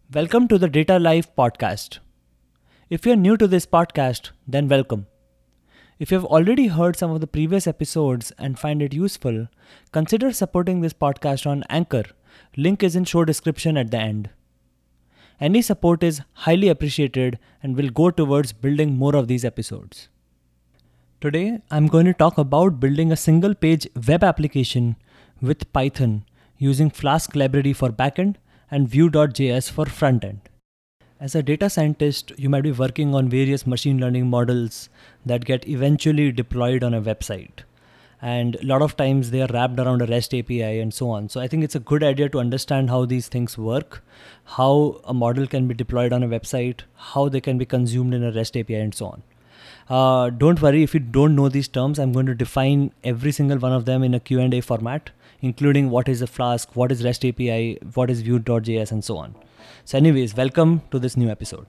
Welcome to the Data Life podcast. If you're new to this podcast, then welcome. If you've already heard some of the previous episodes and find it useful, consider supporting this podcast on Anchor. Link is in show description at the end. Any support is highly appreciated and will go towards building more of these episodes. Today, I'm going to talk about building a single page web application with Python using Flask library for backend and Vue.js for frontend. As a data scientist, you might be working on various machine learning models that get eventually deployed on a website. And a lot of times they are wrapped around a REST API and so on. So I think it's a good idea to understand how these things work, how a model can be deployed on a website, how they can be consumed in a REST API and so on. Don't worry if you don't know these terms. I'm going to define every single one of them in a Q&A format, including what is a Flask, what is REST API, what is Vue.js and so on. So anyways, welcome to this new episode.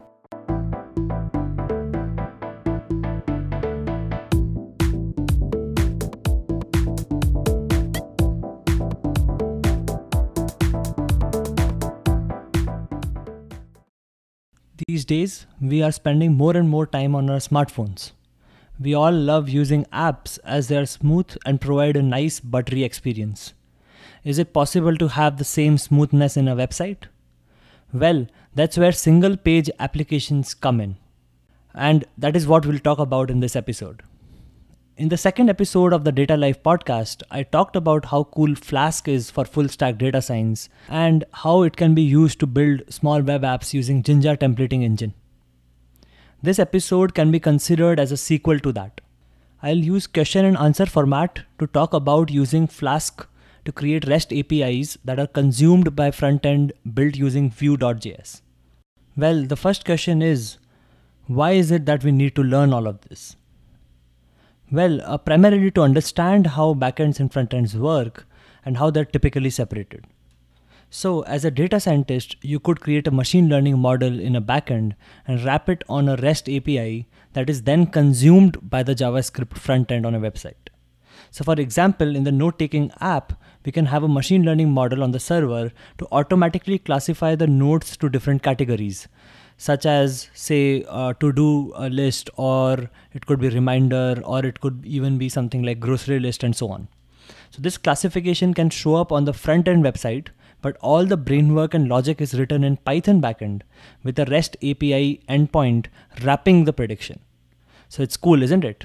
These days, we are spending more and more time on our smartphones. We all love using apps as they are smooth and provide a nice buttery experience. Is it possible to have the same smoothness in a website? Well, that's where single page applications come in. And that is what we'll talk about in this episode. In the second episode of the Data Life podcast, I talked about how cool Flask is for full stack data science and how it can be used to build small web apps using Jinja templating engine. This episode can be considered as a sequel to that. I'll use question and answer format to talk about using Flask to create REST APIs that are consumed by frontend built using Vue.js. Well, the first question is, why is it that we need to learn all of this? Well, primarily to understand how backends and frontends work and how they're typically separated. So as a data scientist, you could create a machine learning model in a backend and wrap it on a REST API that is then consumed by the JavaScript frontend on a website. So for example, in the note-taking app, we can have a machine learning model on the server to automatically classify the notes to different categories, such as say to-do list, or it could be reminder, or it could even be something like grocery list and so on. So this classification can show up on the front-end website, but all the brainwork and logic is written in Python backend with a REST API endpoint wrapping the prediction. So it's cool, isn't it?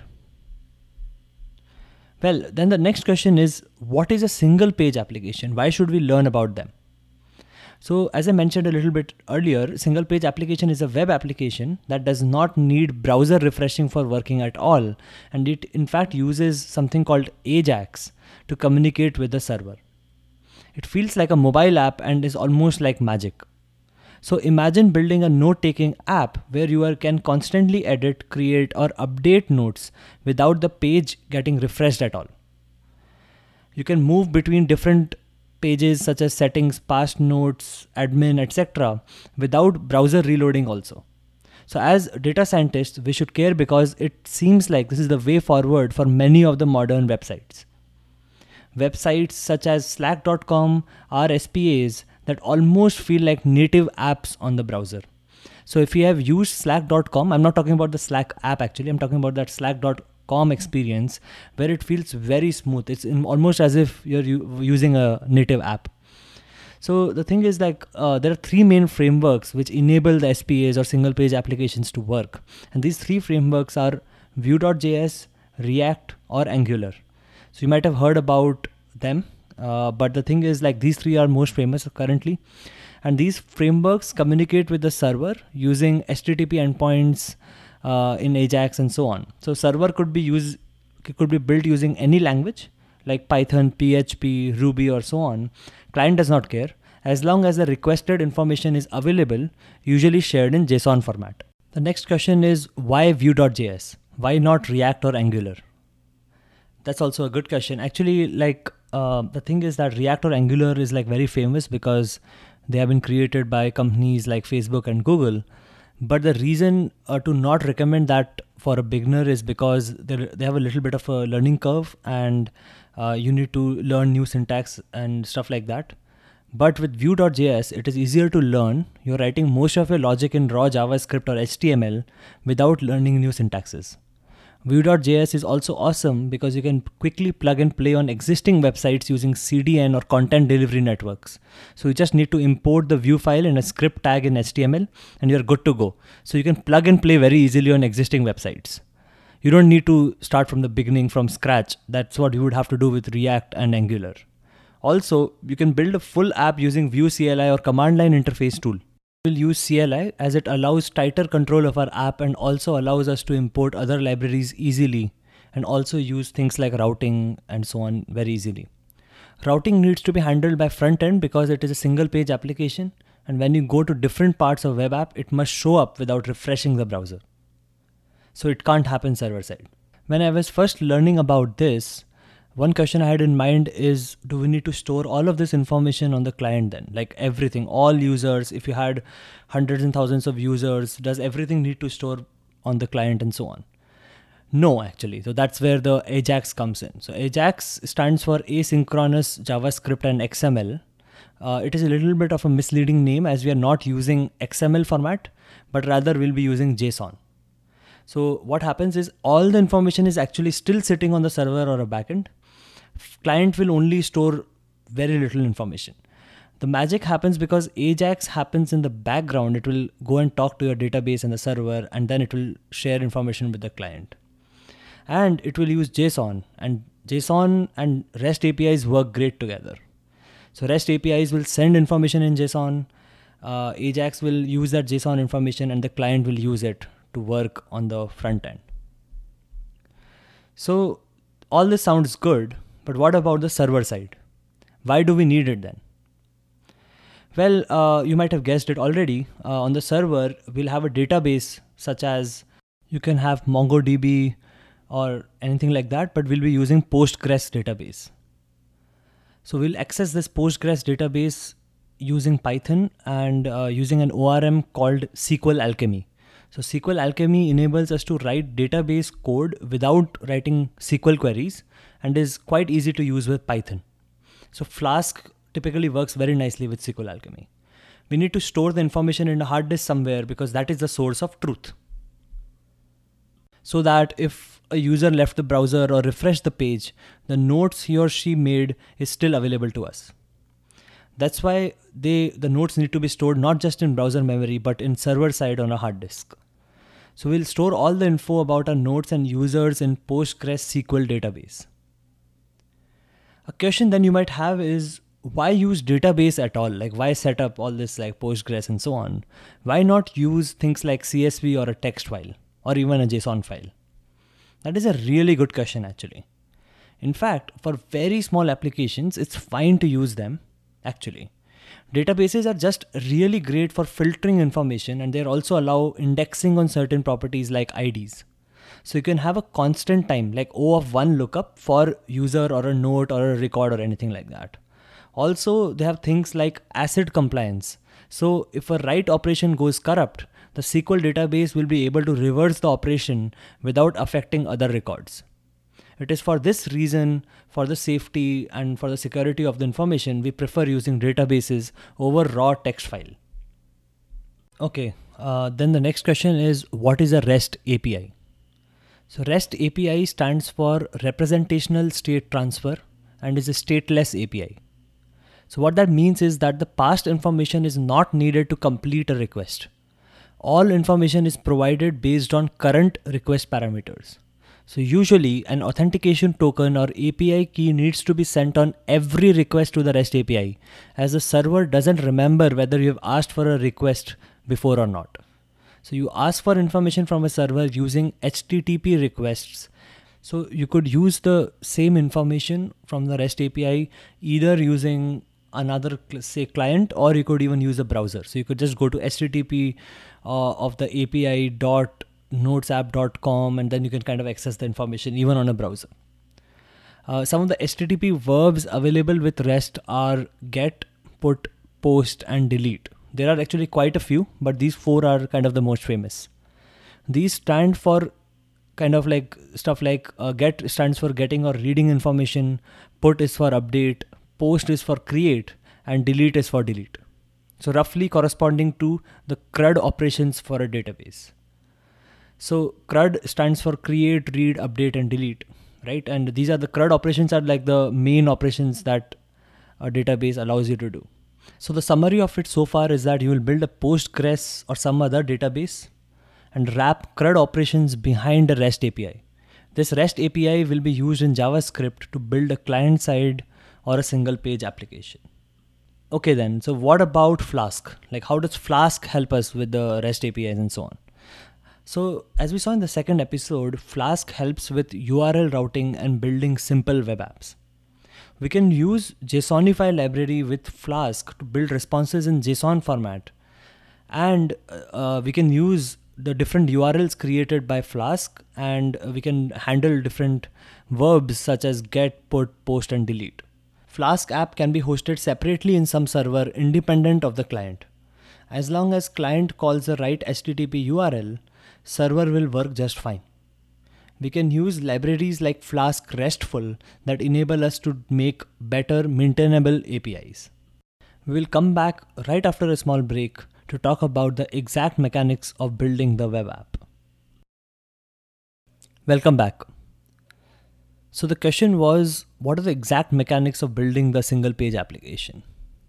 Well, then the next question is, what is a single page application? Why should we learn about them? So as I mentioned a little bit earlier, single page application is a web application that does not need browser refreshing for working at all. And it in fact uses something called AJAX to communicate with the server. It feels like a mobile app and is almost like magic. So imagine building a note-taking app where you can constantly edit, create, or update notes without the page getting refreshed at all. You can move between different pages such as settings, past notes, admin, etc. without browser reloading also. So as data scientists, we should care because it seems like this is the way forward for many of the modern websites. Websites such as slack.com are SPAs that almost feel like native apps on the browser. So if you have used slack.com, I'm not talking about the Slack app actually, I'm talking about that slack.com experience where it feels very smooth. It's almost as if you're using a native app. So the thing is there are three main frameworks which enable the SPAs or single page applications to work. And these three frameworks are Vue.js, React, or Angular. So you might have heard about them, but the thing is these three are most famous currently. And these frameworks communicate with the server using HTTP endpoints in AJAX and so on. So server could be built using any language like Python, PHP, Ruby, or so on. Client does not care as long as the requested information is available, usually shared in JSON format. The next question is, why Vue.js? Why not React or Angular? That's also a good question. Actually, the thing is that React or Angular is very famous because they have been created by companies like Facebook and Google. But the reason to not recommend that for a beginner is because they have a little bit of a learning curve and you need to learn new syntax and stuff like that. But with Vue.js, it is easier to learn. You're writing most of your logic in raw JavaScript or HTML without learning new syntaxes. Vue.js is also awesome because you can quickly plug and play on existing websites using CDN or content delivery networks. So you just need to import the Vue file and a script tag in HTML and you're good to go. So you can plug and play very easily on existing websites. You don't need to start from the beginning from scratch. That's what you would have to do with React and Angular. Also, you can build a full app using Vue CLI or command line interface tool. We'll use CLI as it allows tighter control of our app and also allows us to import other libraries easily and also use things like routing and so on very easily. Routing needs to be handled by front end because it is a single page application, and when you go to different parts of web app, it must show up without refreshing the browser. So it can't happen server side. When I was first learning about this, one question I had in mind is, do we need to store all of this information on the client then? Like everything, all users, if you had hundreds and thousands of users, does everything need to store on the client and so on? No, actually. So that's where the AJAX comes in. So AJAX stands for Asynchronous JavaScript and XML. It is a little bit of a misleading name as we are not using XML format, but rather we'll be using JSON. So what happens is all the information is actually still sitting on the server or a backend. Client will only store very little information. The magic happens because AJAX happens in the background. It will go and talk to your database and the server, and then it will share information with the client. And it will use JSON, and JSON and REST APIs work great together. So REST APIs will send information in JSON. AJAX will use that JSON information and the client will use it to work on the front end. So all this sounds good, but what about the server side? Why do we need it then? Well, you might have guessed it already. On the server, we'll have a database such as you can have MongoDB or anything like that, but we'll be using Postgres database. So we'll access this Postgres database using Python and using an ORM called SQL Alchemy. So SQL Alchemy enables us to write database code without writing SQL queries and is quite easy to use with Python. So Flask typically works very nicely with SQL Alchemy. We need to store the information in a hard disk somewhere because that is the source of truth. So that if a user left the browser or refreshed the page, the notes he or she made is still available to us. That's why the notes need to be stored not just in browser memory, but in server side on a hard disk. So we'll store all the info about our notes and users in PostgreSQL database. A question then you might have is, why use database at all? Like why set up all this like Postgres and so on? Why not use things like CSV or a text file or even a JSON file? That is a really good question actually. In fact, for very small applications, it's fine to use them actually. Databases are just really great for filtering information, and they also allow indexing on certain properties like IDs. So you can have a constant time like O of 1 lookup for user or a note or a record or anything like that. Also, they have things like ACID compliance. So if a write operation goes corrupt, the SQL database will be able to reverse the operation without affecting other records. It is for this reason, for the safety and for the security of the information, we prefer using databases over raw text file. Okay, then the next question is, what is a REST API? So REST API stands for Representational State Transfer and is a stateless API. So what that means is that the past information is not needed to complete a request. All information is provided based on current request parameters. So usually an authentication token or API key needs to be sent on every request to the REST API, as the server doesn't remember whether you have asked for a request before or not. So you ask for information from a server using HTTP requests. So you could use the same information from the REST API either using another say client, or you could even use a browser. So you could just go to HTTP of the API.notesapp.com and then you can kind of access the information even on a browser. Some of the HTTP verbs available with REST are get, put, post and delete. There are actually quite a few, but these four are kind of the most famous. These stand for kind of like stuff like get stands for getting or reading information, put is for update, post is for create, and delete is for delete. So roughly corresponding to the CRUD operations for a database. So CRUD stands for create, read, update, and delete, right? And these are the CRUD operations are like the main operations that a database allows you to do. So the summary of it so far is that you will build a Postgres or some other database and wrap CRUD operations behind a REST API. This REST API will be used in JavaScript to build a client-side or a single page application. Okay then, so what about Flask? Like how does Flask help us with the REST APIs and so on? So as we saw in the second episode, Flask helps with URL routing and building simple web apps. We can use JSONify library with Flask to build responses in JSON format. And we can use the different URLs created by Flask, and we can handle different verbs such as get, put, post, and delete. Flask app can be hosted separately in some server independent of the client. As long as client calls the right HTTP URL, server will work just fine. We can use libraries like Flask RESTful that enable us to make better maintainable APIs. We will come back right after a small break to talk about the exact mechanics of building the web app. Welcome back. So the question was, what are the exact mechanics of building the single page application?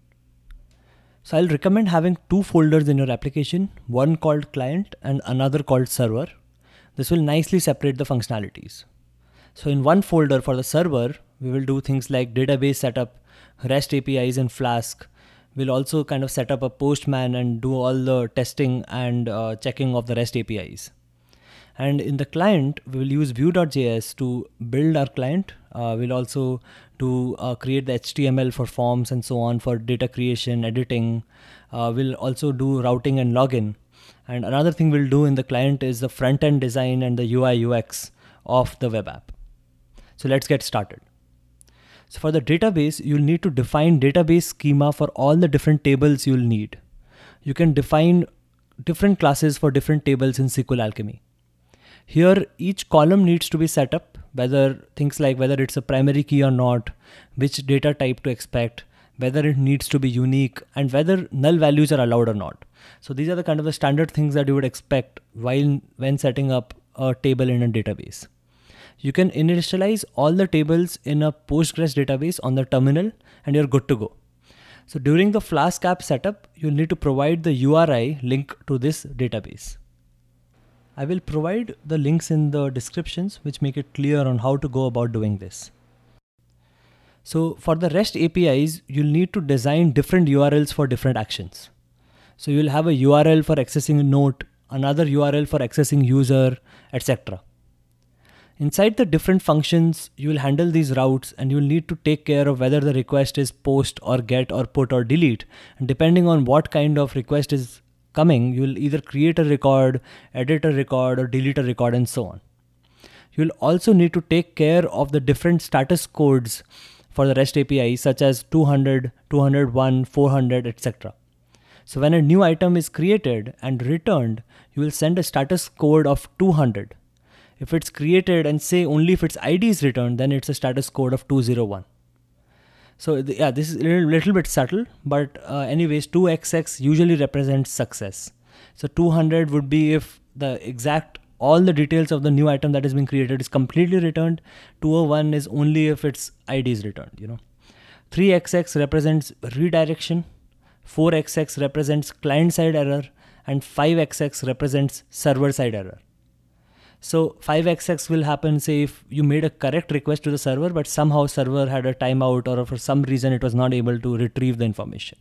So I'll recommend having two folders in your application, one called client and another called server. This will nicely separate the functionalities. So in one folder for the server, we will do things like database setup, REST APIs in Flask. We'll also kind of set up a Postman and do all the testing and checking of the REST APIs. And in the client, we will use Vue.js to build our client. We'll also do create the HTML for forms and so on for data creation, editing. We'll also do routing and login. And another thing we'll do in the client is the front-end design and the UI UX of the web app. So let's get started. So for the database, you'll need to define database schema for all the different tables you'll need. You can define different classes for different tables in SQL Alchemy. Here, each column needs to be set up, things like whether it's a primary key or not, which data type to expect, whether it needs to be unique, and whether null values are allowed or not. So these are the kind of the standard things that you would expect when setting up a table in a database. You can initialize all the tables in a Postgres database on the terminal and you're good to go. So during the Flask app setup, you'll need to provide the URI link to this database. I will provide the links in the descriptions which make it clear on how to go about doing this. So for the REST APIs, you'll need to design different URLs for different actions. So you'll have a URL for accessing a note, another URL for accessing user, etc. Inside the different functions, you will handle these routes and you will need to take care of whether the request is post or get or put or delete. And depending on what kind of request is coming, you will either create a record, edit a record, or delete a record, and so on. You'll also need to take care of the different status codes for the REST API, such as 200, 201, 400, etc. So when a new item is created and returned, you will send a status code of 200. If it's created and say only if its ID is returned, then it's a status code of 201. So yeah, this is a little bit subtle, but anyways, 2XX usually represents success. So 200 would be if all the details of the new item that has been created is completely returned. 201 is only if its ID is returned, 3XX represents redirection. 4XX represents client-side error, and 5XX represents server-side error. So 5XX will happen, say, if you made a correct request to the server, but somehow server had a timeout or for some reason it was not able to retrieve the information.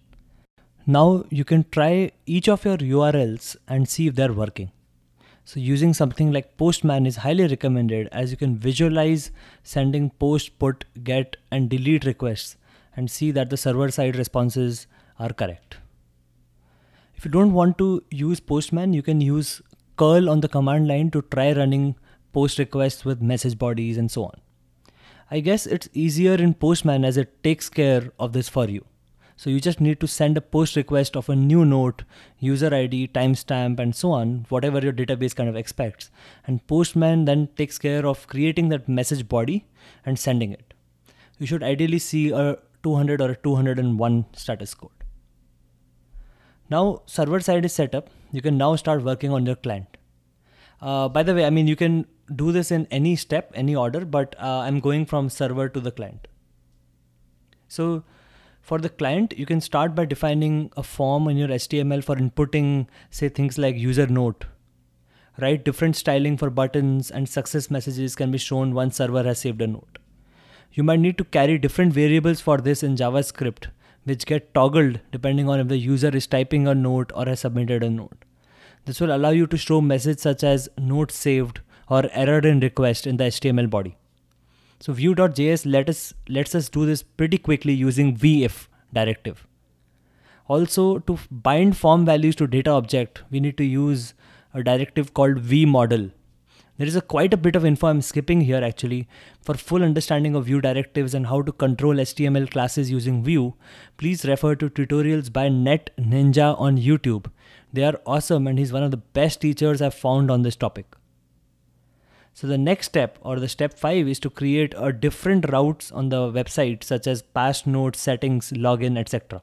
Now you can try each of your URLs and see if they're working. So using something like Postman is highly recommended, as you can visualize sending post, put, get, and delete requests and see that the server-side responses are correct. If you don't want to use Postman, you can use curl on the command line to try running post requests with message bodies and so on. I guess it's easier in Postman as it takes care of this for you. So you just need to send a post request of a new note, user ID, timestamp, and so on, whatever your database kind of expects. And Postman then takes care of creating that message body and sending it. You should ideally see a 200 or a 201 status code. Now server side is set up. You can now start working on your client. By the way, I mean, you can do this in any step, any order, but I'm going from server to the client. So for the client, you can start by defining a form in your HTML for inputting, say, things like user note, right? Different styling for buttons and success messages can be shown once server has saved a note. You might need to carry different variables for this in JavaScript, which get toggled depending on if the user is typing a note or has submitted a note. This will allow you to show messages such as note saved or error in request in the HTML body. So Vue.js lets us do this pretty quickly using vif directive. Also, to bind form values to data object, we need to use a directive called vmodel. There is quite a bit of info I'm skipping here actually. For full understanding of Vue directives and how to control HTML classes using Vue, please refer to tutorials by Net Ninja on YouTube. They are awesome and he's one of the best teachers I've found on this topic. So the next step, or the step 5, is to create a different routes on the website such as past notes, settings, login, etc.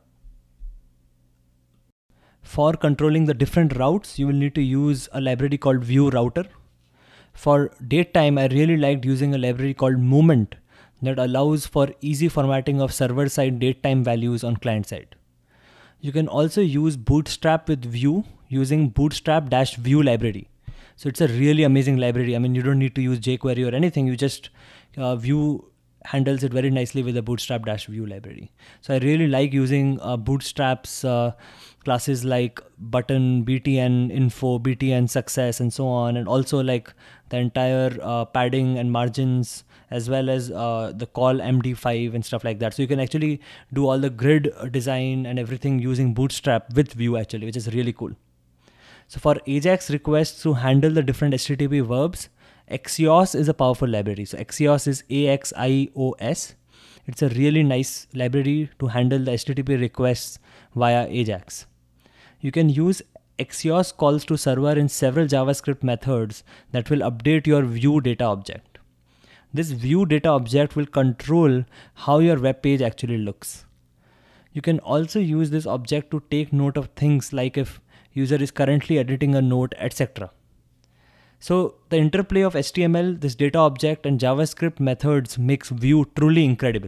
For controlling the different routes, you will need to use a library called Vue Router. For datetime, I really liked using a library called Movement that allows for easy formatting of server-side datetime values on client side. You can also use Bootstrap with Vue using bootstrap-vue library. So it's a really amazing library. I mean, you don't need to use jQuery or anything. You just Vue handles it very nicely with the bootstrap-vue library. So I really like using Bootstrap's classes like button, btn info, btn success, and so on, and also like the entire padding and margins, as well as the call MD5 and stuff like that. So you can actually do all the grid design and everything using Bootstrap with Vue actually, which is really cool. So for Ajax requests to handle the different HTTP verbs, Axios is a powerful library. So Axios is AXIOS. It's a really nice library to handle the HTTP requests via Ajax. You can use Axios calls to server in several JavaScript methods that will update your Vue data object. This Vue data object will control how your web page actually looks. You can also use this object to take note of things like if user is currently editing a note, etc. So the interplay of HTML, this data object, and JavaScript methods makes Vue truly incredible.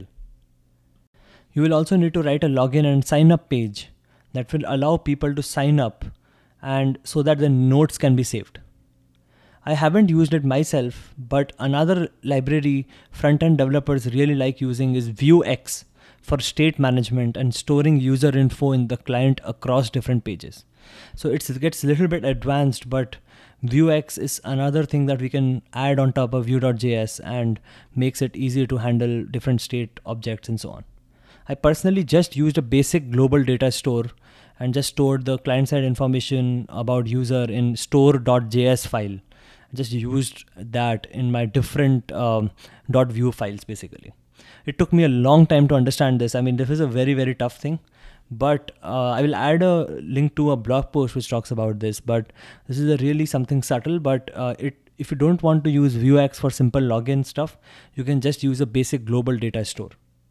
You will also need to write a login and sign up page that will allow people to sign up and so that the notes can be saved. I haven't used it myself, but another library front-end developers really like using is Vuex for state management and storing user info in the client across different pages. So it gets a little bit advanced, but Vuex is another thing that we can add on top of Vue.js and makes it easier to handle different state objects and so on. I personally just used a basic global data store and just stored the client-side information about user in store.js file. I just used that in my different .vue files basically. It took me a long time to understand this. I mean, this is a very, very tough thing. But I will add a link to a blog post which talks about this. But this is really something subtle. But if you don't want to use Vuex for simple login stuff, you can just use a basic global data store.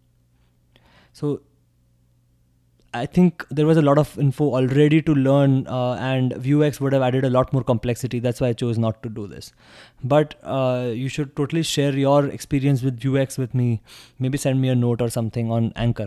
So I think there was a lot of info already to learn, and Vuex would have added a lot more complexity. That's why I chose not to do this. But you should totally share your experience with Vuex with me. Maybe send me a note or something on Anchor.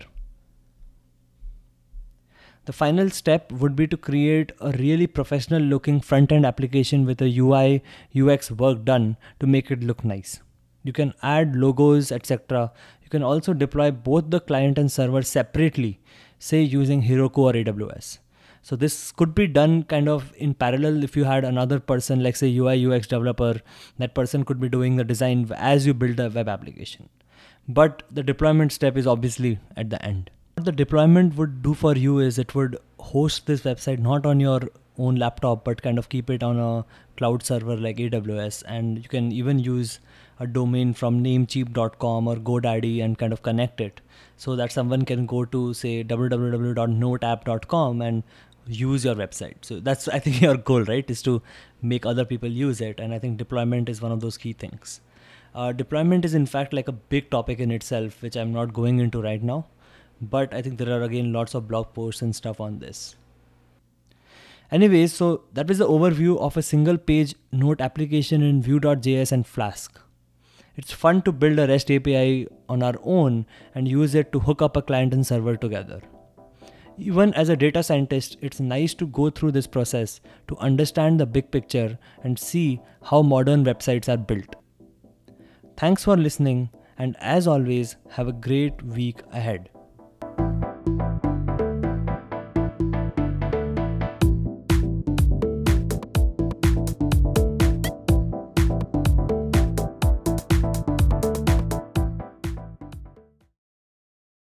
The final step would be to create a really professional looking front-end application with a UI, UX work done to make it look nice. You can add logos, etc. You can also deploy both the client and server separately, say using Heroku or AWS. So this could be done kind of in parallel. If you had another person, like say UI, UX developer, that person could be doing the design as you build a web application. But the deployment step is obviously at the end. What the deployment would do for you is it would host this website not on your own laptop, but kind of keep it on a cloud server like AWS. And you can even use a domain from namecheap.com or GoDaddy and kind of connect it so that someone can go to say www.noteapp.com and use your website. So that's, I think, your goal, right? Is to make other people use it. And I think deployment is one of those key things. Deployment is in fact like a big topic in itself, which I'm not going into right now. but I think there are again lots of blog posts and stuff on this. Anyways, so that was the overview of a single page note application in Vue.js and Flask. It's fun to build a REST API on our own and use it to hook up a client and server together. Even as a data scientist, it's nice to go through this process to understand the big picture and see how modern websites are built. Thanks for listening, and as always, have a great week ahead.